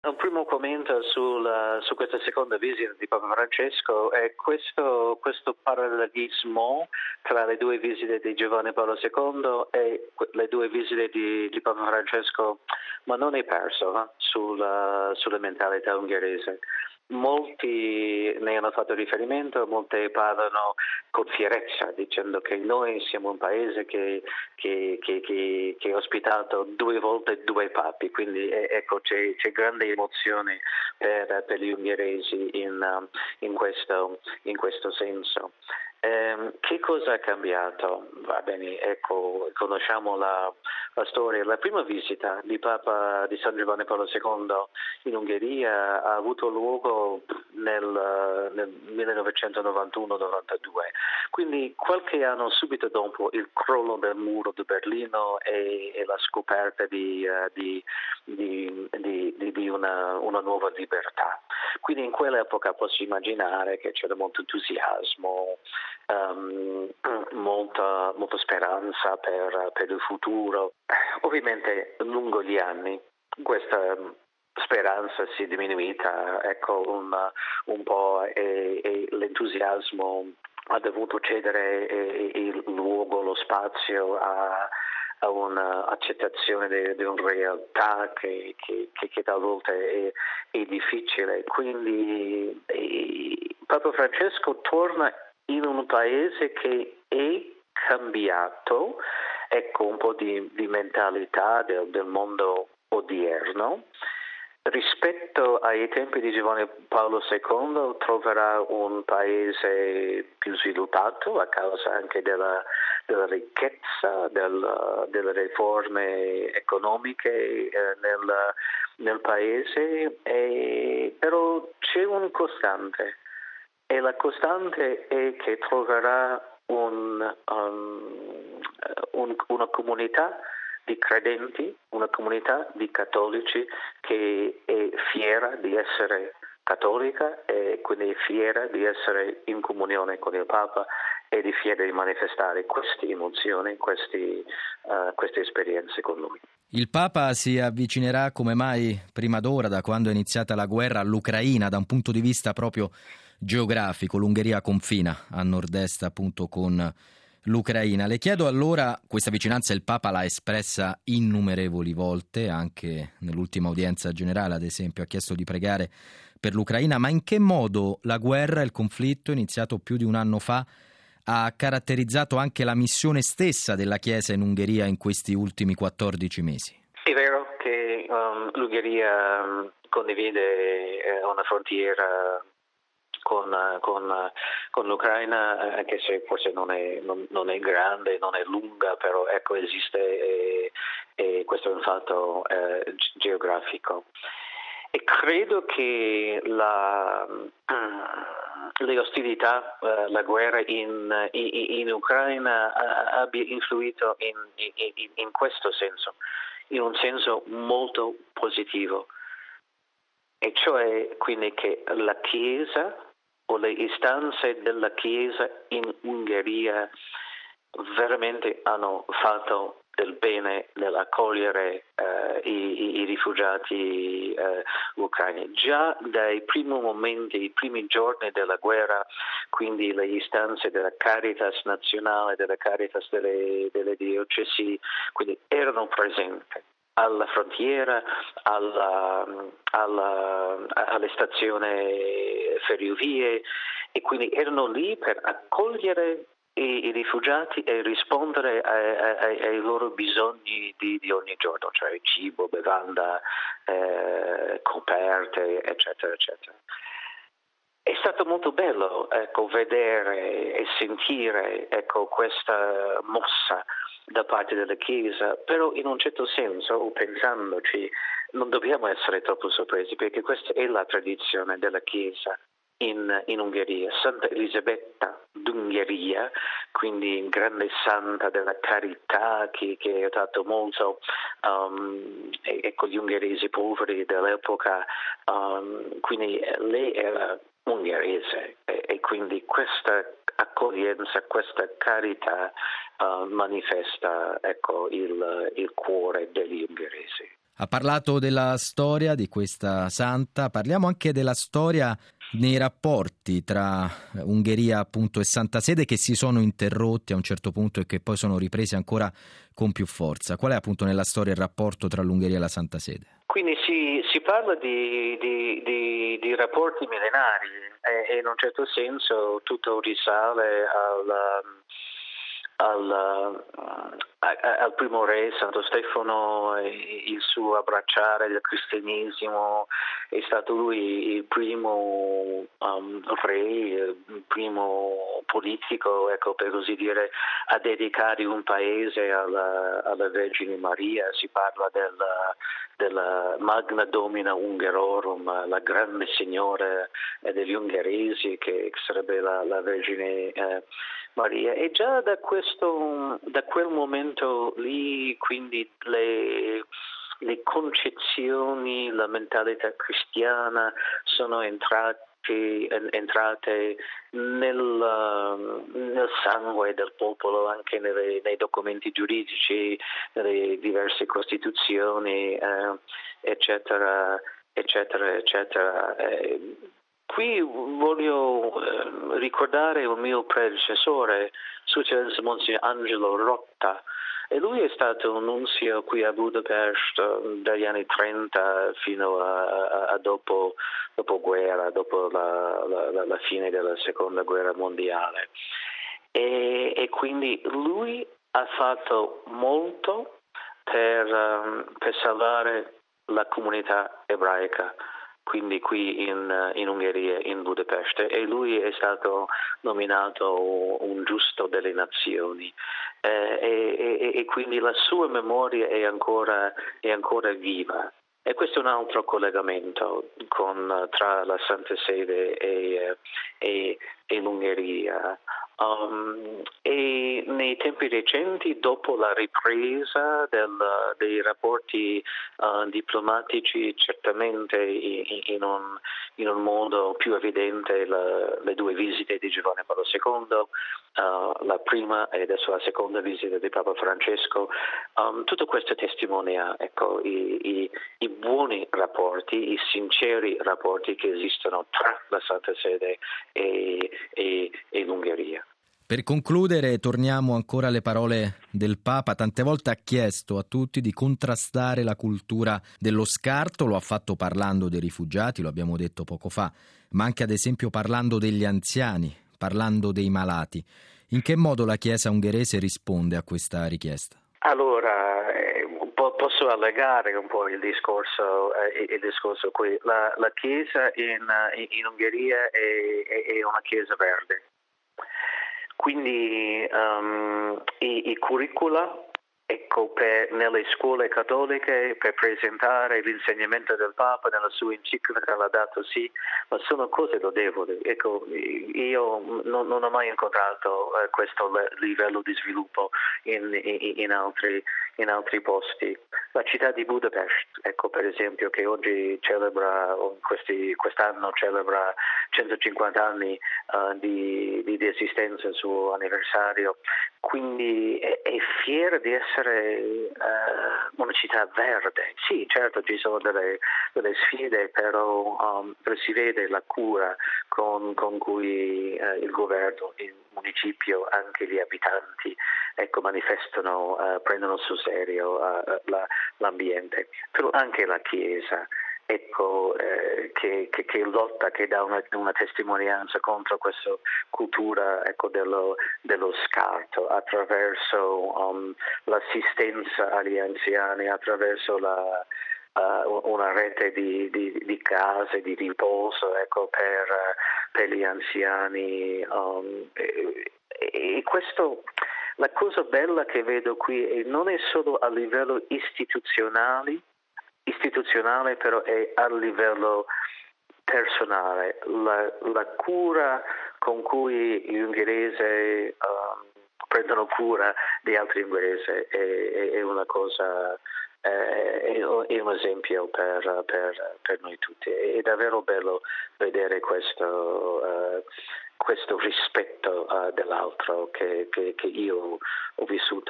Un primo commento su questa seconda visita di Papa Francesco è questo parallelismo tra le due visite di Giovanni Paolo II e le due visite di Papa Francesco, ma non è perso sulla mentalità ungherese. Molti ne hanno fatto riferimento, molti parlano con fierezza dicendo che noi siamo un paese che ha ospitato 2 volte 2 papi, quindi ecco c'è grande emozione per gli ungheresi in questo senso. Che cosa è cambiato? Va bene, ecco, conosciamo la storia. La prima visita di Papa di San Giovanni Paolo II in Ungheria ha avuto luogo nel 1991-92, quindi qualche anno subito dopo il crollo del muro di Berlino e la scoperta di una nuova libertà. Quindi in quell'epoca posso immaginare che c'era molto entusiasmo, molta molta speranza per il futuro. Ovviamente lungo gli anni questa speranza si è diminuita, ecco, un po' e l'entusiasmo ha dovuto cedere il luogo, lo spazio a un'accettazione di una realtà che talvolta è difficile. Quindi Papa Francesco torna in un paese che è cambiato, ecco, un po' di mentalità del mondo odierno. Rispetto ai tempi di Giovanni Paolo II troverà un paese più sviluppato a causa anche della ricchezza, delle riforme economiche nel paese, però c'è un costante e la costante è che troverà una comunità di credenti, una comunità di cattolici che è fiera di essere cattolica e quindi è fiera di essere in comunione con il Papa e di fiera di manifestare queste emozioni, queste esperienze con lui. Il Papa si avvicinerà come mai prima d'ora, da quando è iniziata la guerra, all'Ucraina da un punto di vista proprio geografico. L'Ungheria confina a nord-est appunto con l'Ucraina. Le chiedo allora, questa vicinanza il Papa l'ha espressa innumerevoli volte, anche nell'ultima udienza generale ad esempio ha chiesto di pregare per l'Ucraina, ma in che modo la guerra, il conflitto iniziato più di un anno fa, ha caratterizzato anche la missione stessa della Chiesa in Ungheria in questi ultimi 14 mesi? È vero che l'Ungheria condivide una frontiera con l'Ucraina, anche se forse non è grande, non è lunga, però ecco esiste e questo è un fatto geografico. E credo che le ostilità, la guerra in Ucraina abbia influito in questo senso, in un senso molto positivo, e cioè quindi che la Chiesa o le istanze della Chiesa in Ungheria veramente hanno fatto del bene nell'accogliere i rifugiati ucraini. Già dai primi momenti, i primi giorni della guerra, quindi le istanze della Caritas nazionale, della Caritas delle diocesi, quindi erano presenti alla frontiera, alle stazioni ferrovie, e quindi erano lì per accogliere i rifugiati e rispondere ai loro bisogni di ogni giorno, cioè cibo, bevanda, coperte, eccetera, eccetera. È stato molto bello, ecco, vedere e sentire, ecco, questa mossa da parte della Chiesa, però in un certo senso, pensandoci, non dobbiamo essere troppo sorpresi, perché questa è la tradizione della Chiesa in Ungheria. Santa Elisabetta d'Ungheria, quindi grande santa della carità che ha aiutato molto ecco, gli ungheresi poveri dell'epoca, quindi lei era ungherese e quindi questa accoglienza, questa carità manifesta, ecco, il cuore degli ungheresi. Ha parlato della storia di questa santa, parliamo anche della storia nei rapporti tra Ungheria appunto e Santa Sede, che si sono interrotti a un certo punto e che poi sono ripresi ancora con più forza. Qual è appunto nella storia il rapporto tra l'Ungheria e la Santa Sede? Quindi si parla di rapporti millenari e in un certo senso tutto risale al primo re Santo Stefano, il suo abbracciare del cristianesimo. È stato lui il primo re, il primo politico, ecco, per così dire, a dedicare un paese alla Vergine Maria. Si parla della Magna Domina Ungarorum, la grande signora degli ungheresi, che sarebbe la Vergine Maria. E già da quel momento lì, quindi le concezioni, la mentalità cristiana sono entrate nel sangue del popolo, anche nei documenti giuridici, nelle diverse costituzioni, eccetera, eccetera, eccetera. Qui voglio ricordare un mio predecessore, Sua Eccellenza Monsignor Angelo Rotta, e lui è stato un nunzio qui a Budapest dagli anni 30 fino a dopo guerra, dopo la fine della seconda guerra mondiale. E quindi lui ha fatto molto per salvare la comunità ebraica, quindi qui in Ungheria, in Budapest, e lui è stato nominato un giusto delle nazioni, e quindi la sua memoria è ancora viva. E questo è un altro collegamento tra la Santa Sede e l'Ungheria. E nei tempi recenti, dopo la ripresa dei rapporti diplomatici, certamente in un modo più evidente le due visite di Giovanni Paolo II, la prima e adesso la seconda visita di Papa Francesco, tutto questo testimonia, ecco, i buoni rapporti, i sinceri rapporti che esistono tra la Santa Sede e l'Ungheria. Per concludere, torniamo ancora alle parole del Papa. Tante volte ha chiesto a tutti di contrastare la cultura dello scarto, lo ha fatto parlando dei rifugiati, lo abbiamo detto poco fa, ma anche ad esempio parlando degli anziani, parlando dei malati. In che modo la Chiesa ungherese risponde a questa richiesta? Allora, posso allegare un po' il discorso qui. La Chiesa in Ungheria è una Chiesa verde. Quindi i curricula, ecco, nelle scuole cattoliche, per presentare l'insegnamento del Papa nella sua enciclica Laudato Si, ma sono cose lodevoli. Ecco, io non ho mai incontrato questo livello di sviluppo in altri posti. La città di Budapest, ecco, per esempio, che oggi quest'anno celebra 150 anni di esistenza, il suo anniversario, quindi è fiera di essere una città verde. Sì, certo, ci sono delle sfide, però si vede la cura con cui il governo, il municipio, anche gli abitanti, ecco, manifestano, prendono sul serio l'ambiente, però anche la Chiesa, ecco, che lotta, che dà una testimonianza contro questa cultura, ecco, dello scarto, attraverso l'assistenza agli anziani, attraverso una rete di case di riposo, ecco, per gli anziani, e questo. La cosa bella che vedo qui non è solo a livello istituzionale, però è a livello personale. La cura con cui gli ungheresi prendono cura di altri ungheresi è una cosa, è un esempio per noi tutti. È davvero bello vedere questo rispetto dell'altro che io ho vissuto